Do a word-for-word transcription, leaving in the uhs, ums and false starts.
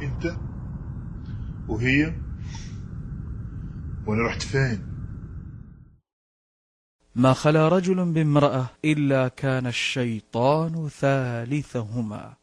انت وهي، وانا رحت فين؟ ما خلا رجل بامرأة إلا كان الشيطان ثالثهما.